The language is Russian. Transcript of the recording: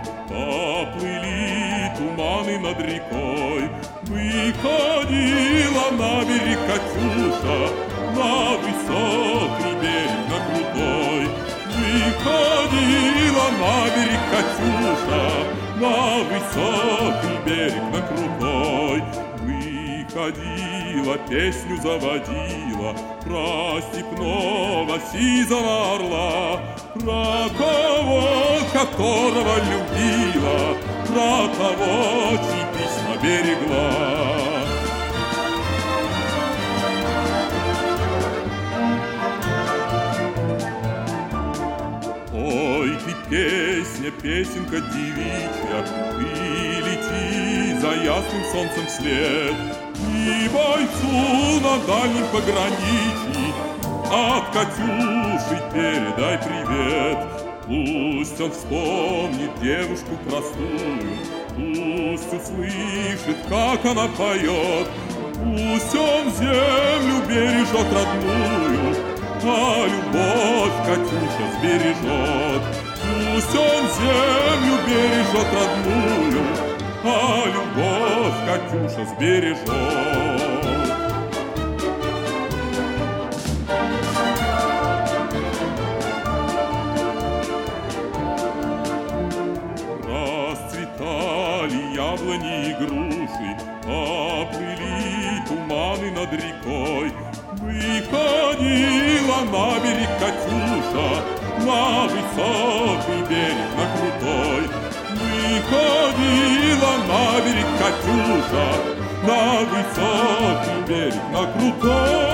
Поплыли туманы над рекой, выходила на берег Катюша, на высокий берег, на крутой. Выходила на берег Катюша, на высокий берег, на крутой. Выходила, песню заводила про степного сизого орла, про того, которого любила, про того, чьи письма берегла. Ой, ты песня, песенка девичья, ты лети за ясным солнцем вслед, и бойцу на дальнем пограничье от Катюши передай привет. Пусть он вспомнит девушку простую, пусть услышит, как она поет, пусть он землю бережет родную, а любовь Катюша сбережет. Пусть он землю бережет родную, а любовь Катюша сбережет. Расцветали яблони и груши, оплыли туманы над рекой. Выходила на берег Катюша, на высокий берег, на крутой. Выходила на берег Катюша, на высокий берег, на крутой.